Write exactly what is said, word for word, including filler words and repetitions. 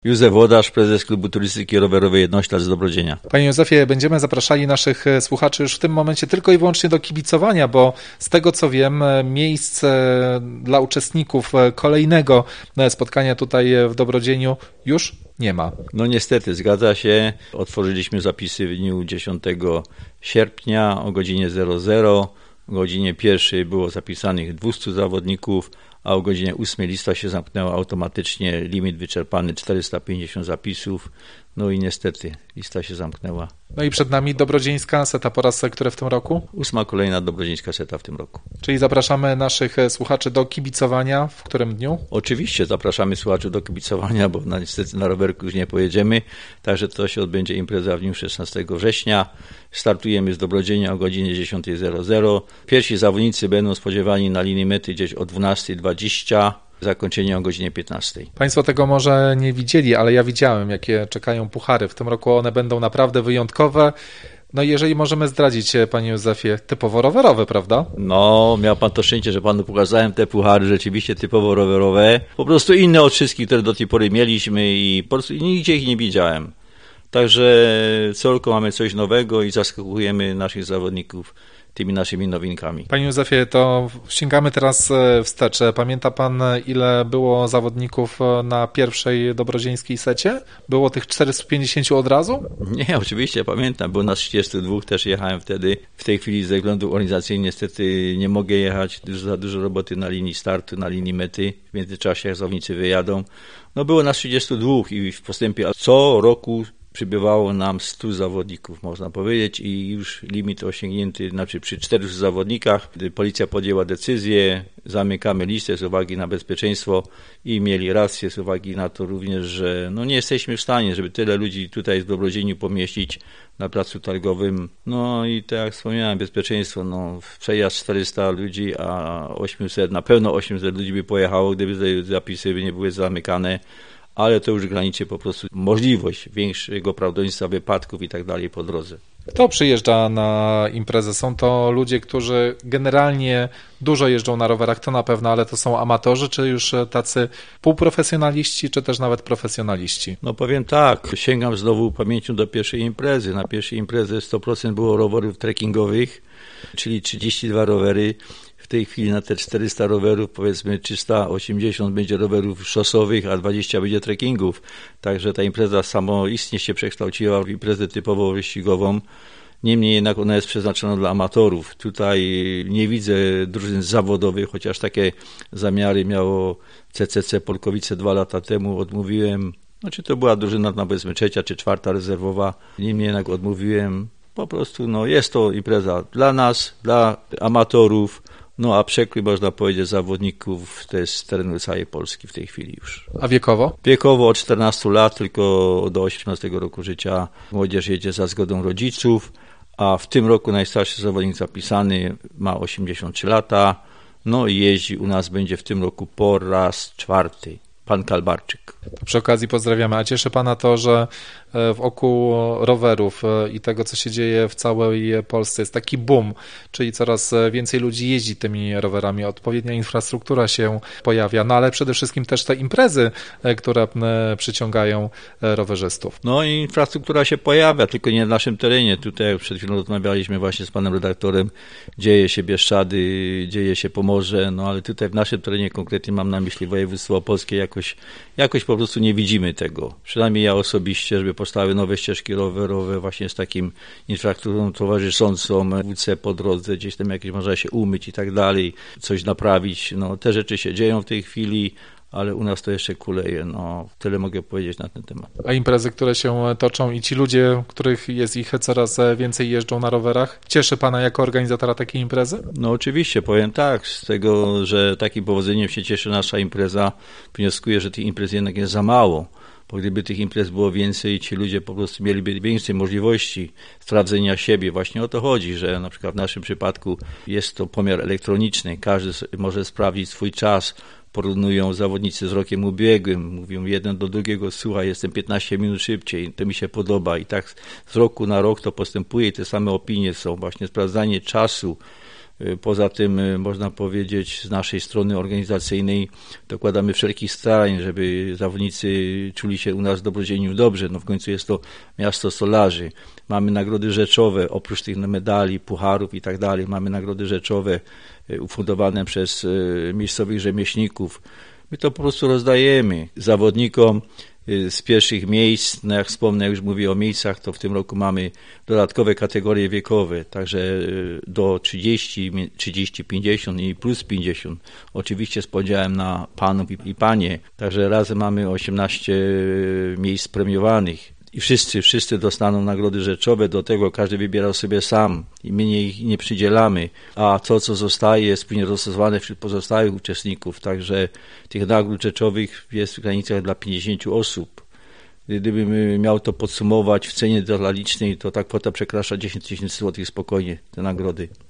Józef Włodarz, prezes Klubu Turystyki Rowerowej Jednoślad z Dobrodzienia. Panie Józefie, będziemy zapraszali naszych słuchaczy już w tym momencie tylko i wyłącznie do kibicowania, bo z tego co wiem, miejsce dla uczestników kolejnego spotkania tutaj w Dobrodzieniu już nie ma. No niestety, zgadza się. Otworzyliśmy zapisy w dniu dziesiątego sierpnia o godzinie zero zero. O godzinie pierwszej było zapisanych dwieście zawodników, a o godzinie ósmej lista się zamknęła automatycznie, limit wyczerpany czterysta pięćdziesiąt zapisów, no i niestety lista się zamknęła. No i przed nami dobrodzieńska seta po raz który w tym roku? Ósma kolejna dobrodzieńska seta w tym roku. Czyli zapraszamy naszych słuchaczy do kibicowania w którym dniu? Oczywiście zapraszamy słuchaczy do kibicowania, bo na, niestety na rowerku już nie pojedziemy, także to się odbędzie impreza w dniu szesnastego września. Startujemy z Dobrodzienia o godzinie dziesiąta zero zero. Pierwsi zawodnicy będą spodziewani na linii mety gdzieś o dwunasta dwadzieścia. Zakończenie o godzinie piętnastej. Państwo tego może nie widzieli, ale ja widziałem, jakie czekają puchary. W tym roku one będą naprawdę wyjątkowe. No i jeżeli możemy zdradzić, panie Józefie, typowo rowerowe, prawda? No, miał pan to szczęście, że panu pokazałem te puchary, rzeczywiście typowo rowerowe. Po prostu inne od wszystkich, które do tej pory mieliśmy i po prostu nigdzie ich nie widziałem. Także co roku mamy coś nowego i zaskakujemy naszych zawodników tymi naszymi nowinkami. Panie Józefie, to sięgamy teraz wstecz. Pamięta pan, ile było zawodników na pierwszej dobrodzieńskiej secie? Było tych czterysta pięćdziesiąt od razu? Nie, oczywiście pamiętam. Było nas trzydziestu dwóch, też jechałem wtedy. W tej chwili ze względów organizacyjnych niestety nie mogę jechać. Dużo, za dużo roboty na linii startu, na linii mety. W międzyczasie jak zawodnicy wyjadą. No było nas trzydziestu dwóch i w postępie co roku przybywało nam stu zawodników, można powiedzieć, i już limit osiągnięty, znaczy przy czterystu zawodnikach. Policja podjęła decyzję, zamykamy listę z uwagi na bezpieczeństwo i mieli rację z uwagi na to również, że no nie jesteśmy w stanie, żeby tyle ludzi tutaj w Dobrodzieniu pomieścić na placu targowym. No i tak jak wspomniałem, bezpieczeństwo, no przejazd czterysta ludzi, a osiemset, na pewno osiemset ludzi by pojechało, gdyby te zapisy by nie były zamykane. Ale to już graniczy po prostu możliwość większego prawdopodobieństwa wypadków i tak dalej po drodze. Kto przyjeżdża na imprezę? Są to ludzie, którzy generalnie dużo jeżdżą na rowerach, to na pewno, ale to są amatorzy, czy już tacy półprofesjonaliści, czy też nawet profesjonaliści? No powiem tak, sięgam znowu pamięcią do pierwszej imprezy. Na pierwszej imprezy sto procent było rowerów trekkingowych, czyli trzydzieści dwa rowery. W tej chwili na te czterysta rowerów, powiedzmy trzysta osiemdziesiąt będzie rowerów szosowych, a dwadzieścia będzie trekkingów. Także ta impreza samoistnie się przekształciła w imprezę typowo wyścigową. Niemniej jednak ona jest przeznaczona dla amatorów. Tutaj nie widzę drużyn zawodowych, chociaż takie zamiary miało C C C Polkowice dwa lata temu. Odmówiłem, znaczy to była drużyna na powiedzmy trzecia czy czwarta rezerwowa. Niemniej jednak odmówiłem. Po prostu no, jest to impreza dla nas, dla amatorów. No a przekrój, można powiedzieć, zawodników to jest z terenu całej Polski w tej chwili już. A wiekowo? Wiekowo od czternastu lat, tylko do osiemnastego roku życia. Młodzież jedzie za zgodą rodziców, a w tym roku najstarszy zawodnik zapisany ma osiemdziesiąt trzy lata. No i jeździ u nas będzie w tym roku po raz czwarty. Pan Kalbarczyk. Przy okazji pozdrawiamy. A cieszy pana to, że wokół rowerów i tego, co się dzieje w całej Polsce, jest taki boom, czyli coraz więcej ludzi jeździ tymi rowerami, odpowiednia infrastruktura się pojawia, no ale przede wszystkim też te imprezy, które przyciągają rowerzystów. No i infrastruktura się pojawia, tylko nie w naszym terenie. Tutaj przed chwilą rozmawialiśmy właśnie z panem redaktorem, dzieje się Bieszczady, dzieje się Pomorze, no ale tutaj w naszym terenie, konkretnie mam na myśli województwo opolskie, jakoś, jakoś po prostu nie widzimy tego. Przynajmniej ja osobiście, żeby powstały nowe ścieżki rowerowe właśnie z takim infrastrukturą towarzyszącą, W C po drodze, gdzieś tam jakieś można się umyć i tak dalej, coś naprawić. No te rzeczy się dzieją w tej chwili, ale u nas to jeszcze kuleje. No, tyle mogę powiedzieć na ten temat. A imprezy, które się toczą i ci ludzie, których jest ich coraz więcej, jeżdżą na rowerach, cieszy pana jako organizatora takiej imprezy? No oczywiście, powiem tak, z tego, że takim powodzeniem się cieszy nasza impreza, wnioskuję, że tych imprez jednak jest za mało. Bo gdyby tych imprez było więcej, ci ludzie po prostu mieliby więcej możliwości sprawdzenia siebie. Właśnie o to chodzi, że na przykład w naszym przypadku jest to pomiar elektroniczny. Każdy może sprawdzić swój czas. Porównują zawodnicy z rokiem ubiegłym. Mówią jeden do drugiego, słuchaj, jestem piętnaście minut szybciej, to mi się podoba. I tak z roku na rok to postępuje i te same opinie są. Właśnie sprawdzanie czasu Poza tym można powiedzieć z naszej strony organizacyjnej dokładamy wszelkich starań, żeby zawodnicy czuli się u nas w Dobrodzieniu dobrze. No w końcu jest to miasto stolarzy. Mamy nagrody rzeczowe, oprócz tych medali, pucharów i tak dalej. Mamy nagrody rzeczowe ufundowane przez miejscowych rzemieślników. My to po prostu rozdajemy zawodnikom z pierwszych miejsc. No jak wspomnę, już mówię o miejscach, to w tym roku mamy dodatkowe kategorie wiekowe, także do trzydzieści, trzydzieści, pięćdziesiąt i plus pięćdziesiąt. Oczywiście z podziałem na panów i, i panie. Także razem mamy osiemnaście miejsc premiowanych. I wszyscy, wszyscy dostaną nagrody rzeczowe, do tego każdy wybierał sobie sam i my nie, ich nie przydzielamy, a to, co zostaje, jest później rozstosowane wśród pozostałych uczestników, także tych nagród rzeczowych jest w granicach dla pięćdziesięciu osób. Gdybym miał to podsumować w cenie detalicznej, to ta kwota przekracza dziesięć tysięcy złotych spokojnie, te nagrody.